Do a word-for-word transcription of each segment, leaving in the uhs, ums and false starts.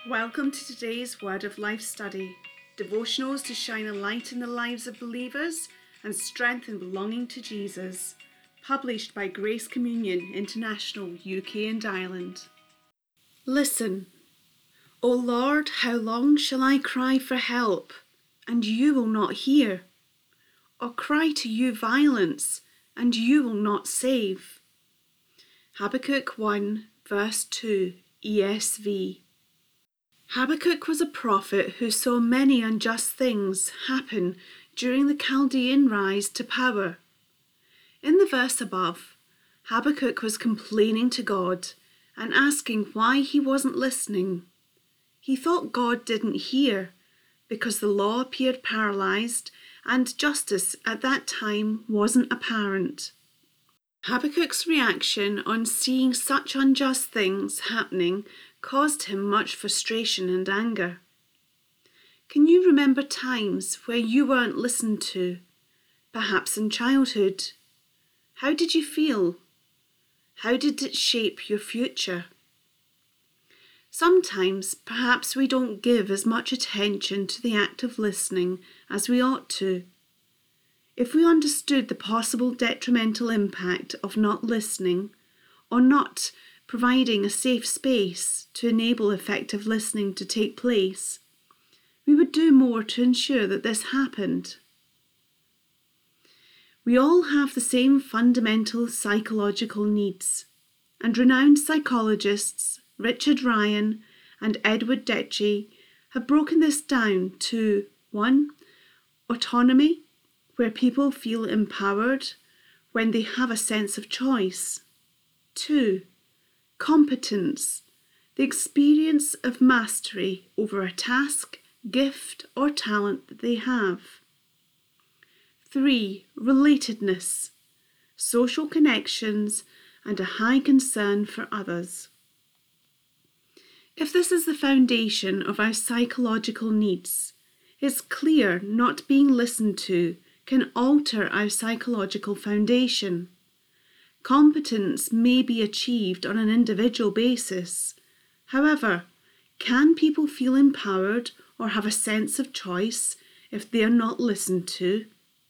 Welcome to today's Word of Life study, devotionals to shine a light in the lives of believers and strengthen belonging to Jesus, published by Grace Communion International, U K and Ireland. Listen, O Lord, how long shall I cry for help, and you will not hear? Or cry to you violence, and you will not save? Habakkuk one, verse two, E S V. Habakkuk was a prophet who saw many unjust things happen during the Chaldean rise to power. In the verse above, Habakkuk was complaining to God and asking why he wasn't listening. He thought God didn't hear because the law appeared paralysed and justice at that time wasn't apparent. Habakkuk's reaction on seeing such unjust things happening caused him much frustration and anger. Can you remember times where you weren't listened to, perhaps in childhood? How did you feel? How did it shape your future? Sometimes, perhaps we don't give as much attention to the act of listening as we ought to. If we understood the possible detrimental impact of not listening, or not providing a safe space to enable effective listening to take place, we would do more to ensure that this happened. We all have the same fundamental psychological needs, and renowned psychologists Richard Ryan and Edward Deci have broken this down to one. Autonomy, where people feel empowered when they have a sense of choice. two. Competence, the experience of mastery over a task, gift, or talent that they have. three. Relatedness, social connections, and a high concern for others. If this is the foundation of our psychological needs, it's clear not being listened to can alter our psychological foundation. Competence may be achieved on an individual basis. However, can people feel empowered or have a sense of choice if they are not listened to?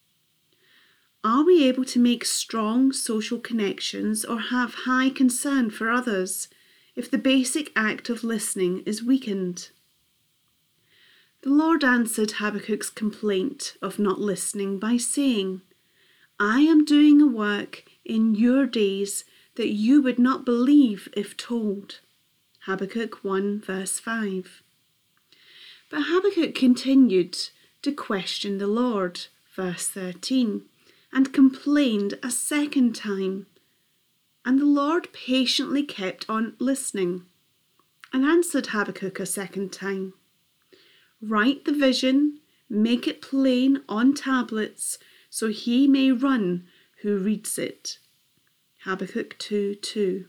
Are we able to make strong social connections or have high concern for others if the basic act of listening is weakened? The Lord answered Habakkuk's complaint of not listening by saying, I am doing a work in your days that you would not believe if told. Habakkuk one verse five. But Habakkuk continued to question the Lord, verse thirteen, and complained a second time. And the Lord patiently kept on listening and answered Habakkuk a second time. Write the vision, make it plain on tablets, so he may run who reads it. Habakkuk two two.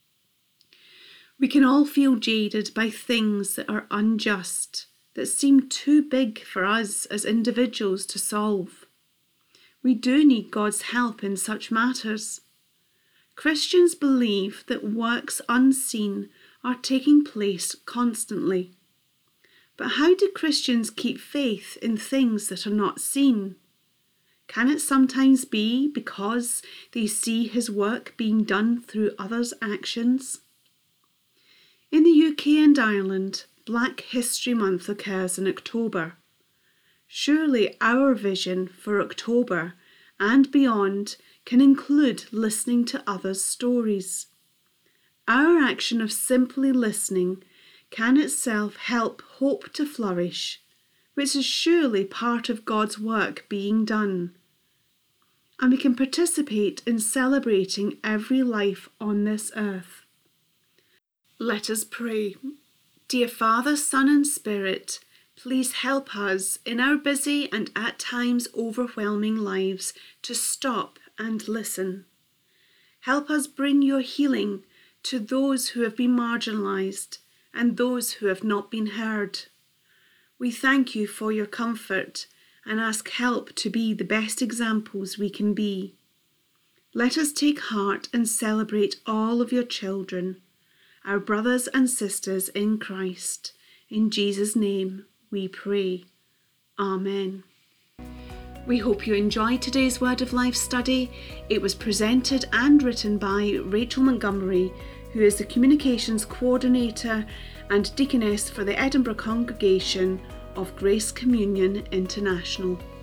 We can all feel jaded by things that are unjust, that seem too big for us as individuals to solve. We do need God's help in such matters. Christians believe that works unseen are taking place constantly. But how do Christians keep faith in things that are not seen? Can it sometimes be because they see his work being done through others' actions? In the U K and Ireland, Black History Month occurs in October. Surely our vision for October and beyond can include listening to others' stories. Our action of simply listening can itself help hope to flourish, which is surely part of God's work being done. And we can participate in celebrating every life on this earth. Let us pray. Dear Father, Son and Spirit, please help us in our busy and at times overwhelming lives to stop and listen. Help us bring your healing to those who have been marginalised and those who have not been heard. We thank you for your comfort and ask help to be the best examples we can be. Let us take heart and celebrate all of your children, our brothers and sisters in Christ, In Jesus' name we pray. Amen. We hope you enjoyed today's Word of Life study. It was presented and written by Rachel Montgomery, who is the Communications Coordinator and Deaconess for the Edinburgh Congregation of Grace Communion International.